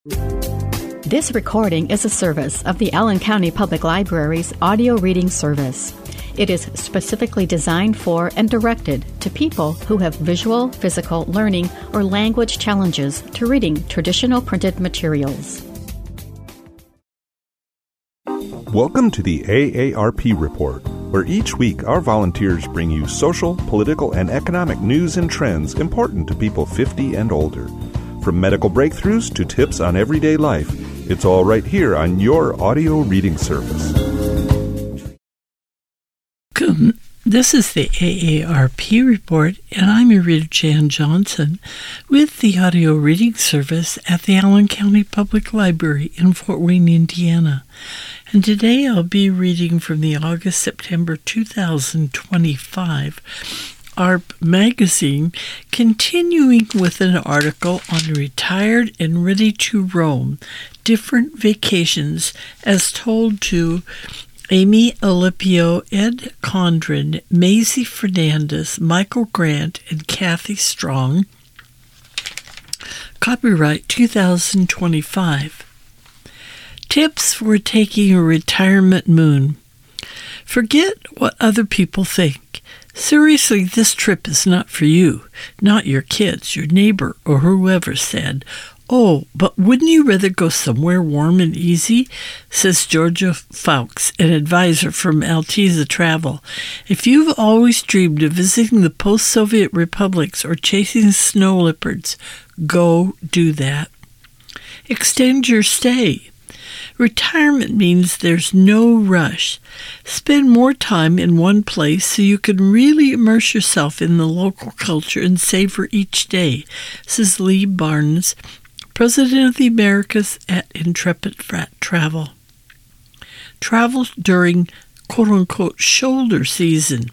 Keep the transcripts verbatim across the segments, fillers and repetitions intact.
This recording is a service of the Allen County Public Library's audio reading service. It is specifically designed for and directed to people who have visual, physical, learning, or language challenges to reading traditional printed materials. Welcome to the A A R P Report, where each week our volunteers bring you social, political, and economic news and trends important to people fifty and older. From medical breakthroughs to tips on everyday life, it's all right here on your audio reading service. Welcome. This is the A A R P Report, and I'm your reader, Jan Johnson, with the audio reading service at the Allen County Public Library in Fort Wayne, Indiana. And today I'll be reading from the August-September two thousand twenty-five A R P magazine, continuing with an article on Retired and Ready to Roam, Different Vacations as Told to Amy Alipio, Ed Condren, Maisie Fernandez, Michael Grant, and Kathy Strong. Copyright two thousand twenty-five. Tips for taking a retirement moon. Forget what other people think. Seriously, this trip is not for you, not your kids, your neighbor, or whoever said, "Oh, but wouldn't you rather go somewhere warm and easy?" says Georgia Fawkes, an advisor from Alteza Travel. If you've always dreamed of visiting the post-Soviet republics or chasing snow leopards, go do that. Extend your stay. Retirement means there's no rush. Spend more time in one place so you can really immerse yourself in the local culture and savor each day, says Lee Barnes, President of the Americas at Intrepid Travel. Travel during quote-unquote shoulder season.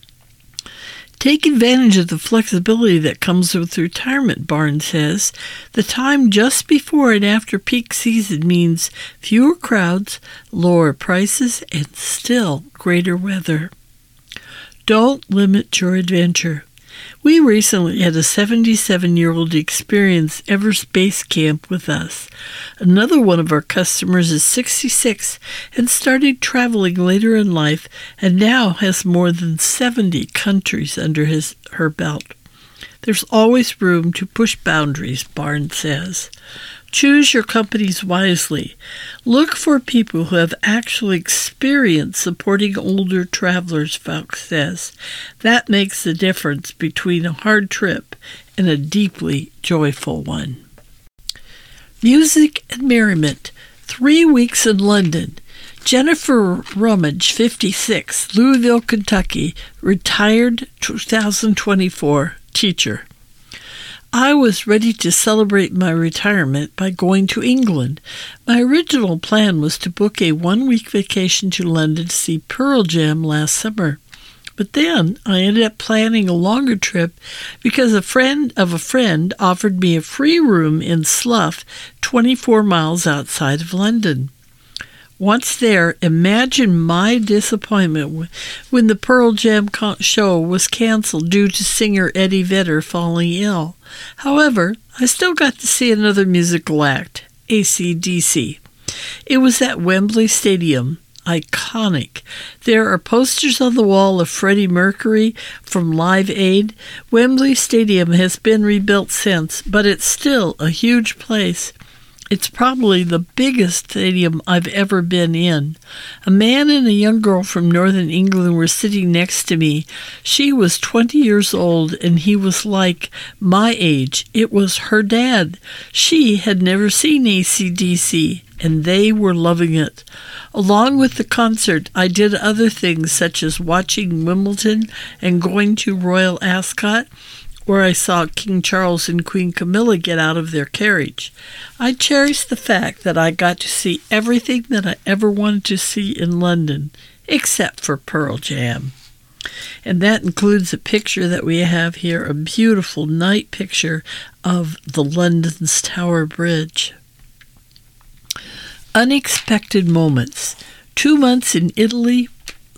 Take advantage of the flexibility that comes with retirement, Barnes says. The time just before and after peak season means fewer crowds, lower prices, and still greater weather. Don't limit your adventure. We recently had a seventy-seven-year-old experience Everspace Camp with us. Another one of our customers is sixty-six and started traveling later in life and now has more than seventy countries under his her belt. There's always room to push boundaries, Barnes says. Choose your companies wisely. Look for people who have actual experience supporting older travelers, Fawkes says. That makes the difference between a hard trip and a deeply joyful one. Music and merriment. Three weeks in London. Jennifer Rummage, fifty-six, Louisville, Kentucky, retired two thousand twenty-four, teacher. I was ready to celebrate my retirement by going to England. My original plan was to book a one-week vacation to London to see Pearl Jam last summer. But then I ended up planning a longer trip because a friend of a friend offered me a free room in Slough, twenty-four miles outside of London. Once there, imagine my disappointment when the Pearl Jam show was canceled due to singer Eddie Vedder falling ill. However, I still got to see another musical act, A C D C. It was at Wembley Stadium. Iconic. There are posters on the wall of Freddie Mercury from Live Aid. Wembley Stadium has been rebuilt since, but it's still a huge place. It's probably the biggest stadium I've ever been in. A man and a young girl from northern England were sitting next to me. She was twenty years old, and he was like my age. It was her dad. She had never seen A C D C, and they were loving it. Along with the concert, I did other things such as watching Wimbledon and going to Royal Ascot, where I saw King Charles and Queen Camilla get out of their carriage. I cherish the fact that I got to see everything that I ever wanted to see in London, except for Pearl Jam. And that includes a picture that we have here, a beautiful night picture of the London's Tower Bridge. Unexpected moments. Two months in Italy,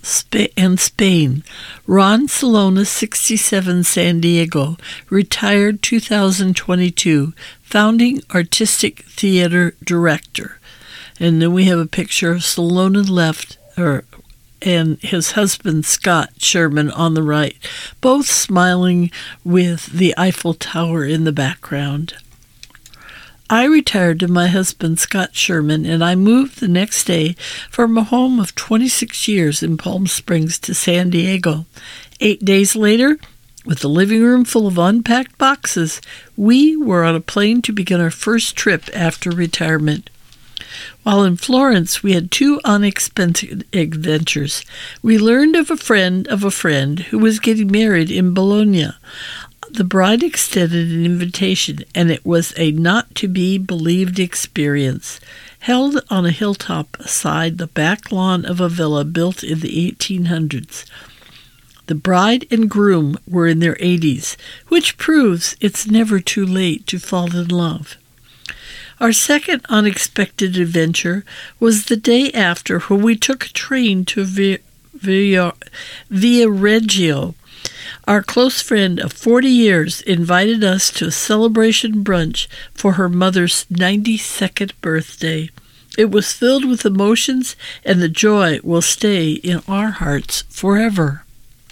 and Spain. Ron Salona, sixty-seven, San Diego, retired two thousand twenty-two, founding artistic theater director. And then we have a picture of Salona left, or and his husband Scott Sherman on the right, both smiling with the Eiffel Tower in the background. I retired to my husband Scott Sherman, and I moved the next day from a home of twenty-six years in Palm Springs to San Diego. Eight days later, with the living room full of unpacked boxes, we were on a plane to begin our first trip after retirement. While in Florence, we had two unexpected adventures. We learned of a friend of a friend who was getting married in Bologna. The bride extended an invitation, and it was a not-to-be-believed experience, held on a hilltop aside the back lawn of a villa built in the eighteen hundreds. The bride and groom were in their eighties, which proves it's never too late to fall in love. Our second unexpected adventure was the day after, when we took a train to Via, Via, Via Reggio. Our close friend of forty years invited us to a celebration brunch for her mother's ninety-second birthday. It was filled with emotions, and the joy will stay in our hearts forever.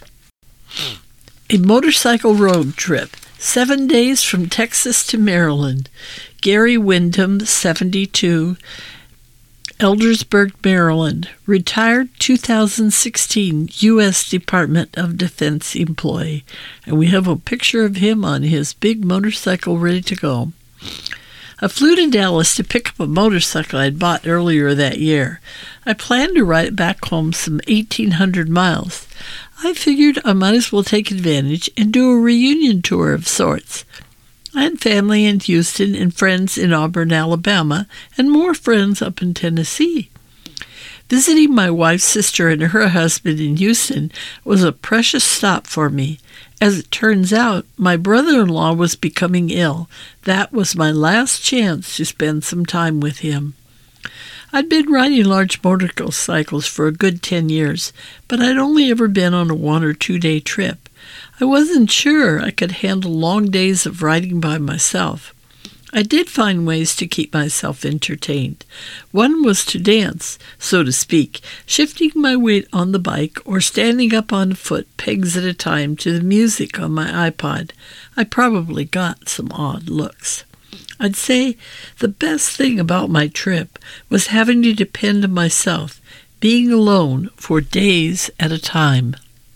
A motorcycle road trip, seven days from Texas to Maryland. Gary Wyndham, seventy-two, Eldersburg, Maryland, retired two thousand sixteen U S Department of Defense employee. And we have a picture of him on his big motorcycle ready to go. I flew to Dallas to pick up a motorcycle I'd bought earlier that year. I planned to ride back home some eighteen hundred miles. I figured I might as well take advantage and do a reunion tour of sorts. I had family in Houston and friends in Auburn, Alabama, and more friends up in Tennessee. Visiting my wife's sister and her husband in Houston was a precious stop for me. As it turns out, my brother-in-law was becoming ill. That was my last chance to spend some time with him. I'd been riding large motorcycles for a good ten years, but I'd only ever been on a one- or two-day trip. I wasn't sure I could handle long days of riding by myself. I did find ways to keep myself entertained. One was to dance, so to speak, shifting my weight on the bike or standing up on foot pegs at a time to the music on my iPod. I probably got some odd looks. I'd say the best thing about my trip was having to depend on myself, being alone for days at a time.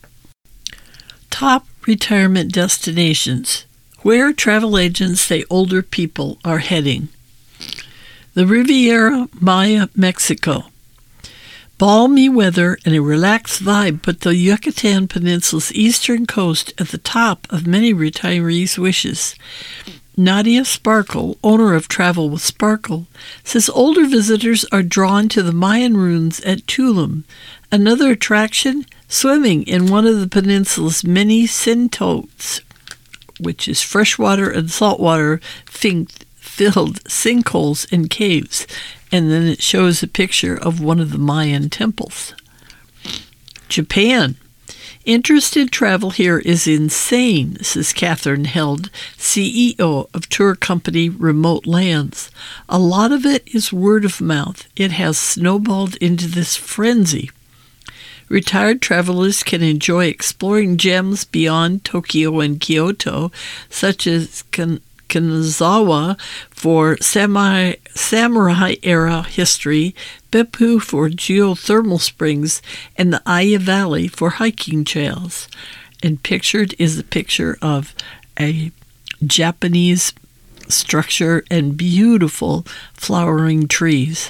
Top retirement destinations. Where travel agents say older people are heading. The Riviera Maya, Mexico. Balmy weather and a relaxed vibe put the Yucatan Peninsula's eastern coast at the top of many retirees' wishes. Nadia Sparkle, owner of Travel with Sparkle, says older visitors are drawn to the Mayan ruins at Tulum. Another attraction, swimming in one of the peninsula's many sintotes, which is freshwater and saltwater filled sinkholes and caves. And then it shows a picture of one of the Mayan temples. Japan. Interest in travel here is insane, says Catherine Held, C E O of tour company Remote Lands. A lot of it is word of mouth. It has snowballed into this frenzy. Retired travelers can enjoy exploring gems beyond Tokyo and Kyoto, such as Kan- Kanazawa for samurai, samurai-era history, Beppu for geothermal springs, and the Aya Valley for hiking trails. And pictured is a picture of a Japanese structure and beautiful flowering trees.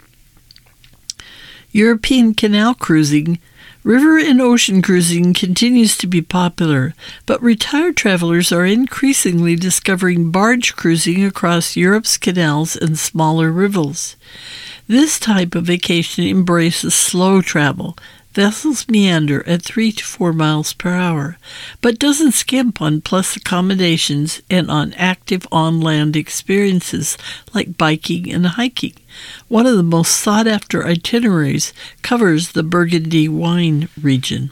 European canal cruising. River and ocean cruising continues to be popular, but retired travelers are increasingly discovering barge cruising across Europe's canals and smaller rivers. This type of vacation embraces slow travel, vessels meander at three to four miles per hour, but doesn't skimp on plus accommodations and on active on-land experiences like biking and hiking. One of the most sought-after itineraries covers the Burgundy wine region.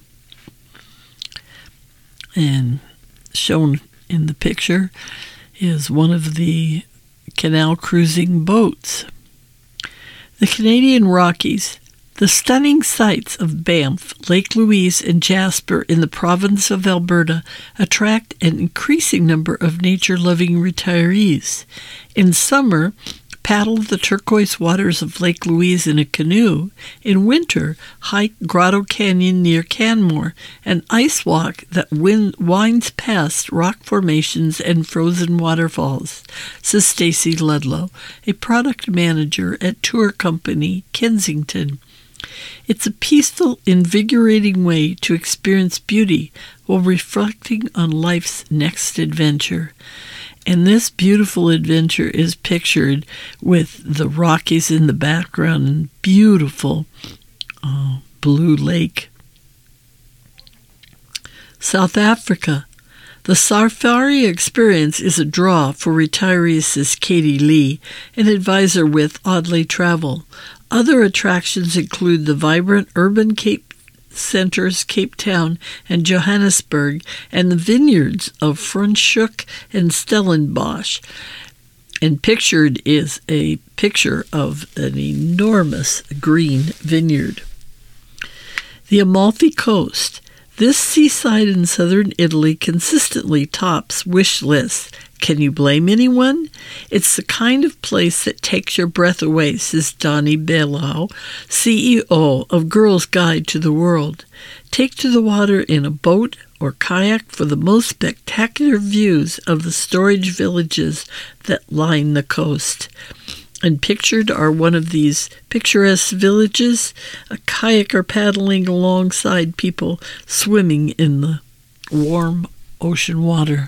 And shown in the picture is one of the canal cruising boats. The Canadian Rockies, the stunning sights of Banff, Lake Louise, and Jasper in the province of Alberta attract an increasing number of nature-loving retirees. In summer, paddle the turquoise waters of Lake Louise in a canoe. In winter, hike Grotto Canyon near Canmore, and ice walk that wind winds past rock formations and frozen waterfalls, says Stacy Ludlow, a product manager at tour company Kensington. It's a peaceful, invigorating way to experience beauty while reflecting on life's next adventure. And this beautiful adventure is pictured with the Rockies in the background and beautiful uh, blue lake. South Africa. The safari experience is a draw for retirees, says Katie Lee, an advisor with Audley Travel. Other attractions include the vibrant urban Cape centers, Cape Town and Johannesburg, and the vineyards of Franschhoek and Stellenbosch. And pictured is a picture of an enormous green vineyard. The Amalfi Coast. This seaside in southern Italy consistently tops wish lists. Can you blame anyone? It's the kind of place that takes your breath away, says Donnie Belau, C E O of Girls Guide to the World. Take to the water in a boat or kayak for the most spectacular views of the storage villages that line the coast. And pictured are one of these picturesque villages, a kayaker paddling alongside people swimming in the warm ocean water.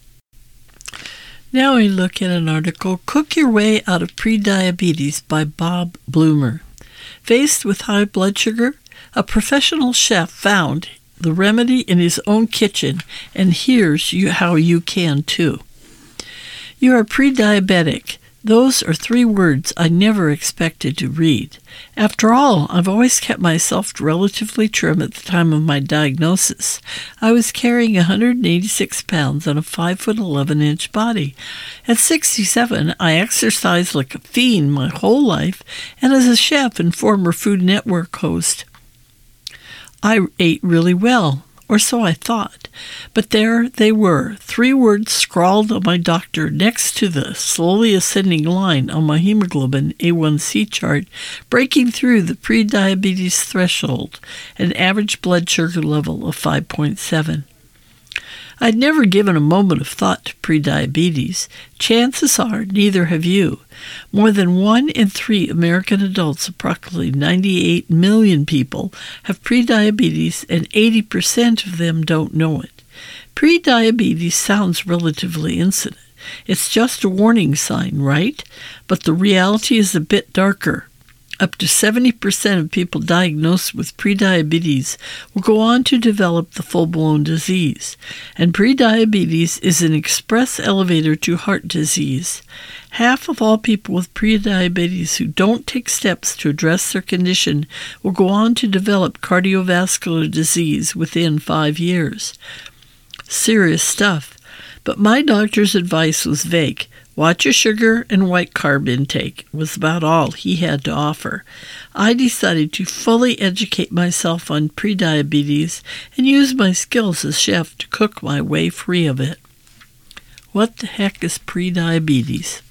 Now we look at an article, Cook Your Way Out of Prediabetes by Bob Bloomer. Faced with high blood sugar, a professional chef found the remedy in his own kitchen, and here's you how you can too. You are pre-diabetic. Those are three words I never expected to read. After all, I've always kept myself relatively trim at the time of my diagnosis. I was carrying one hundred eighty-six pounds on a five foot eleven inch body. At sixty-seven, I exercised like a fiend my whole life, and as a chef and former Food Network host, I ate really well. Or so I thought. But there they were, three words scrawled on my doctor next to the slowly ascending line on my hemoglobin A one C chart, breaking through the prediabetes threshold, an average blood sugar level of five point seven. I'd never given a moment of thought to prediabetes. Chances are neither have you. More than one in three American adults, approximately ninety-eight million people, have prediabetes, and eighty percent of them don't know it. Prediabetes sounds relatively innocent. It's just a warning sign, right? But the reality is a bit darker. Up to seventy percent of people diagnosed with prediabetes will go on to develop the full-blown disease, and prediabetes is an express elevator to heart disease. Half of all people with prediabetes who don't take steps to address their condition will go on to develop cardiovascular disease within five years. Serious stuff. But my doctor's advice was vague. Watch your sugar and white carb intake was about all he had to offer. I decided to fully educate myself on prediabetes and use my skills as chef to cook my way free of it. What the heck is prediabetes?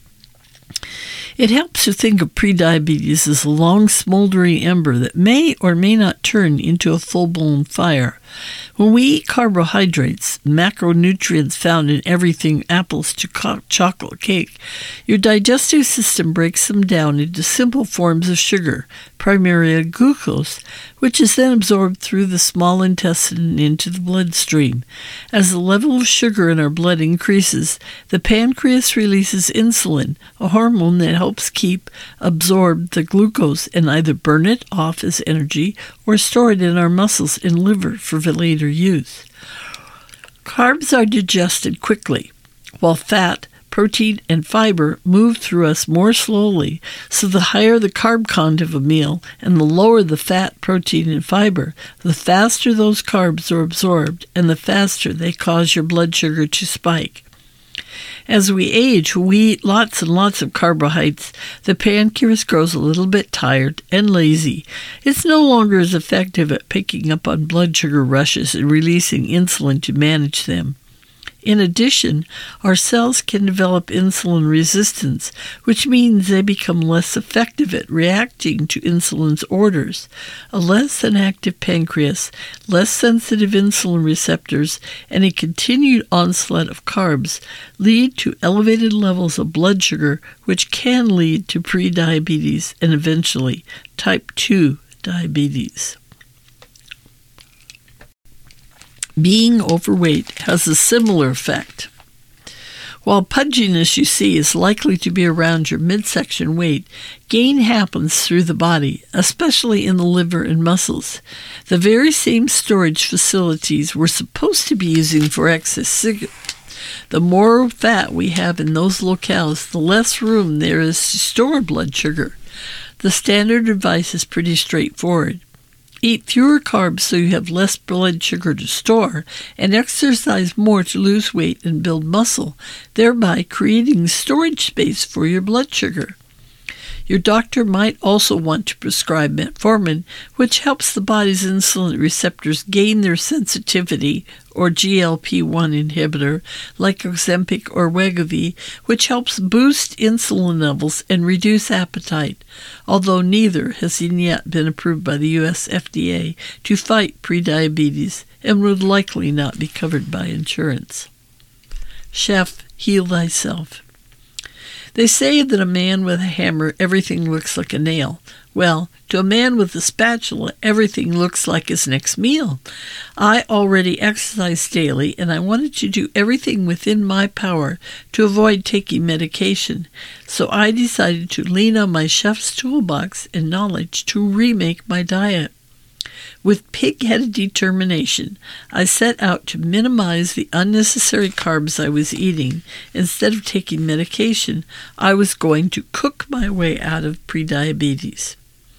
It helps to think of prediabetes as a long smoldering ember that may or may not turn into a full-blown fire. When we eat carbohydrates, macronutrients found in everything apples to co- chocolate cake, your digestive system breaks them down into simple forms of sugar, primarily glucose, which is then absorbed through the small intestine and into the bloodstream. As the level of sugar in our blood increases, the pancreas releases insulin, a hormone that helps keep absorb the glucose and either burn it off as energy or store it in our muscles and liver for later use. Carbs are digested quickly, while fat, protein, and fiber move through us more slowly, so the higher the carb content of a meal and the lower the fat, protein, and fiber, the faster those carbs are absorbed and the faster they cause your blood sugar to spike. As we age, we eat lots and lots of carbohydrates. The pancreas grows a little bit tired and lazy. It's no longer as effective at picking up on blood sugar rushes and releasing insulin to manage them. In addition, our cells can develop insulin resistance, which means they become less effective at reacting to insulin's orders. A less than active pancreas, less sensitive insulin receptors, and a continued onslaught of carbs lead to elevated levels of blood sugar, which can lead to prediabetes and eventually type two diabetes. Being overweight has a similar effect. While pudginess you see is likely to be around your midsection weight, gain happens through the body, especially in the liver and muscles. The very same storage facilities we're supposed to be using for excess sugar. The more fat we have in those locales, the less room there is to store blood sugar. The standard advice is pretty straightforward. Eat fewer carbs so you have less blood sugar to store, and exercise more to lose weight and build muscle, thereby creating storage space for your blood sugar. Your doctor might also want to prescribe metformin, which helps the body's insulin receptors gain their sensitivity, or G L P one inhibitor, like Ozempic or Wegovy, which helps boost insulin levels and reduce appetite, although neither has yet been approved by the U S F D A to fight prediabetes and would likely not be covered by insurance. Chef, heal thyself. They say that a man with a hammer, everything looks like a nail. Well, to a man with a spatula, everything looks like his next meal. I already exercise daily, and I wanted to do everything within my power to avoid taking medication, so I decided to lean on my chef's toolbox and knowledge to remake my diet. With pig-headed determination, I set out to minimize the unnecessary carbs I was eating. Instead of taking medication, I was going to cook my way out of prediabetes.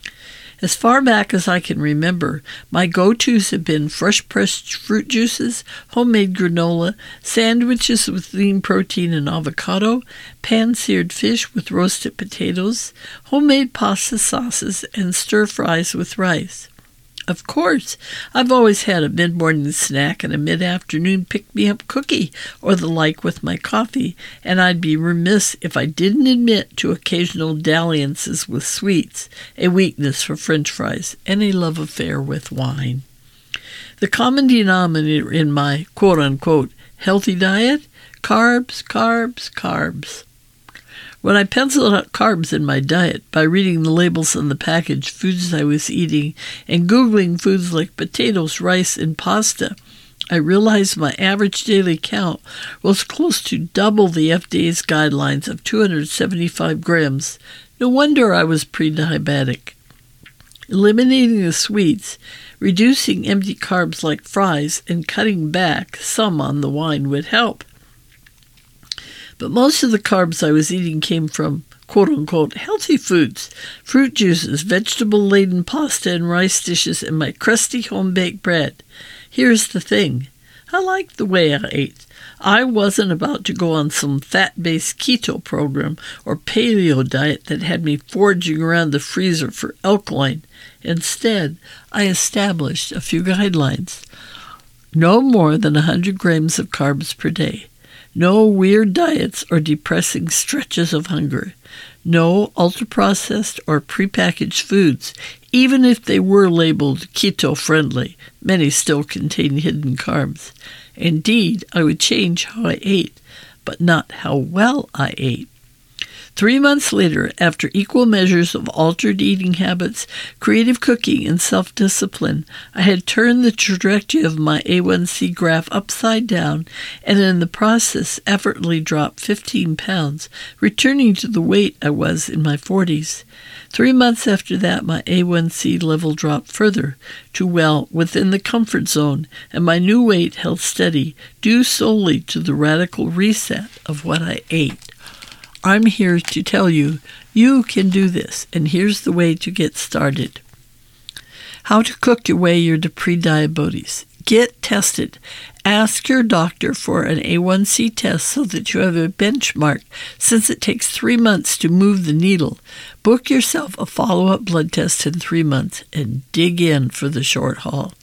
As far back as I can remember, my go-tos have been fresh-pressed fruit juices, homemade granola, sandwiches with lean protein and avocado, pan-seared fish with roasted potatoes, homemade pasta sauces, and stir-fries with rice. Of course, I've always had a mid-morning snack and a mid-afternoon pick-me-up cookie or the like with my coffee, and I'd be remiss if I didn't admit to occasional dalliances with sweets, a weakness for French fries, and a love affair with wine. The common denominator in my quote-unquote healthy diet? Carbs, carbs, carbs. When I penciled out carbs in my diet by reading the labels on the packaged foods I was eating and Googling foods like potatoes, rice, and pasta, I realized my average daily count was close to double the F D A's guidelines of two hundred seventy-five grams. No wonder I was pre-diabetic. Eliminating the sweets, reducing empty carbs like fries, and cutting back some on the wine would help. But most of the carbs I was eating came from quote-unquote healthy foods, fruit juices, vegetable-laden pasta and rice dishes, and my crusty home-baked bread. Here's the thing. I liked the way I ate. I wasn't about to go on some fat-based keto program or paleo diet that had me foraging around the freezer for alkaline. Instead, I established a few guidelines. No more than one hundred grams of carbs per day. No weird diets or depressing stretches of hunger. No ultra-processed or prepackaged foods, Even if they were labeled keto-friendly, many still contain hidden carbs. Indeed, I would change how I ate, but not how well I ate. Three months later, after equal measures of altered eating habits, creative cooking, and self-discipline, I had turned the trajectory of my A one C graph upside down and in the process effortlessly dropped fifteen pounds, returning to the weight I was in my forties. Three months after that, my A one C level dropped further to well within the comfort zone, and my new weight held steady, due solely to the radical reset of what I ate. I'm here to tell you, you can do this, and here's the way to get started. How to cook your way to pre-diabetes. Get tested. Ask your doctor for an A one C test so that you have a benchmark, since it takes three months to move the needle. Book yourself a follow-up blood test in three months and dig in for the short haul.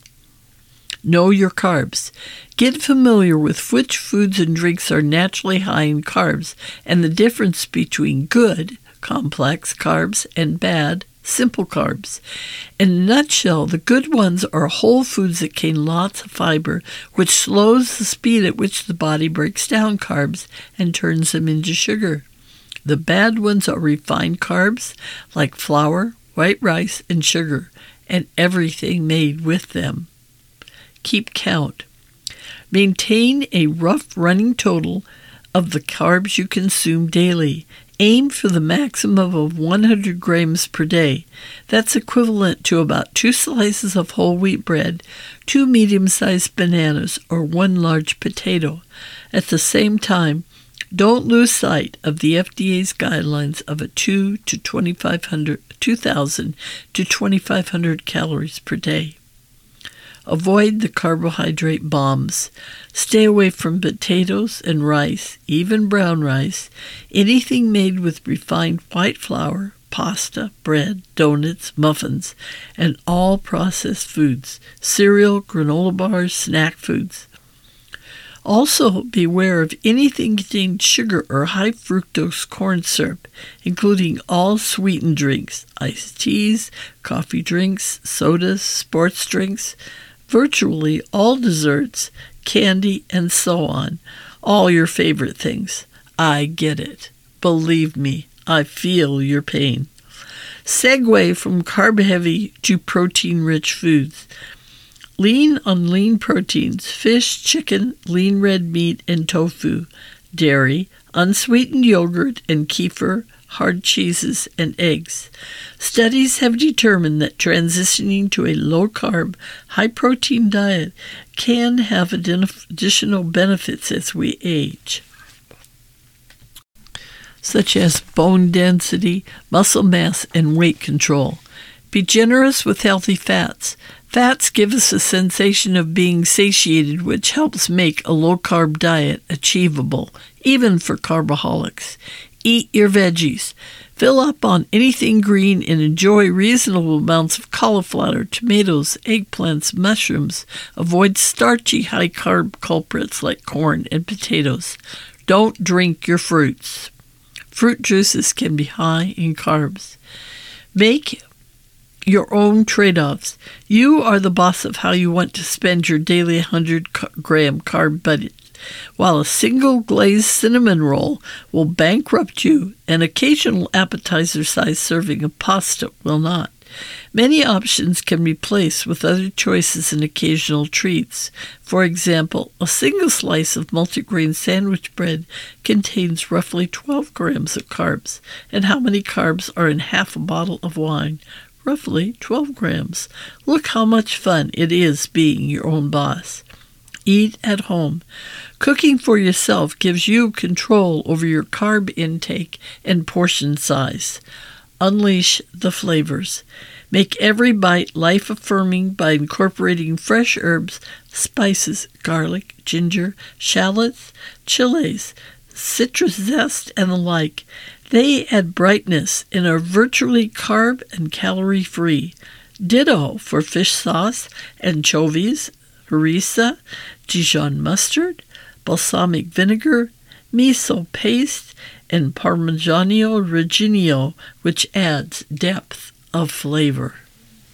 Know your carbs. Get familiar with which foods and drinks are naturally high in carbs and the difference between good, complex carbs and bad, simple carbs. In a nutshell, the good ones are whole foods that contain lots of fiber, which slows the speed at which the body breaks down carbs and turns them into sugar. The bad ones are refined carbs like flour, white rice, and sugar, and everything made with them. Keep count. Maintain a rough running total of the carbs you consume daily. Aim for the maximum of one hundred grams per day. That's equivalent to about two slices of whole wheat bread, two medium-sized bananas, or one large potato. At the same time, don't lose sight of the F D A's guidelines of a two to twenty-five hundred, two thousand to twenty-five hundred calories per day. Avoid the carbohydrate bombs. Stay away from potatoes and rice, even brown rice, anything made with refined white flour, pasta, bread, donuts, muffins, and all processed foods, cereal, granola bars, snack foods. Also, beware of anything containing sugar or high fructose corn syrup, including all sweetened drinks, iced teas, coffee drinks, sodas, sports drinks, virtually all desserts, candy, and so on. All your favorite things. I get it. Believe me, I feel your pain. Segue from carb-heavy to protein-rich foods. Lean on lean proteins, fish, chicken, lean red meat, and tofu, dairy, unsweetened yogurt, and kefir, hard cheeses, and eggs. Studies have determined that transitioning to a low-carb, high-protein diet can have additional benefits as we age, such as bone density, muscle mass, and weight control. Be generous with healthy fats. Fats give us a sensation of being satiated, which helps make a low-carb diet achievable, even for carboholics. Eat your veggies. Fill up on anything green and enjoy reasonable amounts of cauliflower, tomatoes, eggplants, mushrooms. Avoid starchy, high-carb culprits like corn and potatoes. Don't drink your fruits. Fruit juices can be high in carbs. Make your own trade-offs. You are the boss of how you want to spend your daily one hundred gram carb budget. While a single glazed cinnamon roll will bankrupt you, an occasional appetizer-sized serving of pasta will not. Many options can be replaced with other choices and occasional treats. For example, a single slice of multigrain sandwich bread contains roughly twelve grams of carbs. And how many carbs are in half a bottle of wine? Roughly twelve grams. Look how much fun it is being your own boss. Eat at home. Cooking for yourself gives you control over your carb intake and portion size. Unleash the flavors. Make every bite life-affirming by incorporating fresh herbs, spices, garlic, ginger, shallots, chilies, citrus zest, and the like. They add brightness and are virtually carb and calorie-free. Ditto for fish sauce, anchovies, harissa, Dijon mustard, balsamic vinegar, miso paste, and Parmigiano Reggiano, which adds depth of flavor.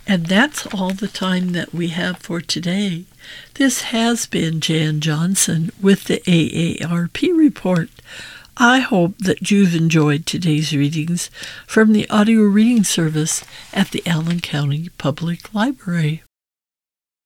And that's all the time that we have for today. This has been Jan Johnson with the A A R P Report. I hope that you've enjoyed today's readings from the audio reading service at the Allen County Public Library.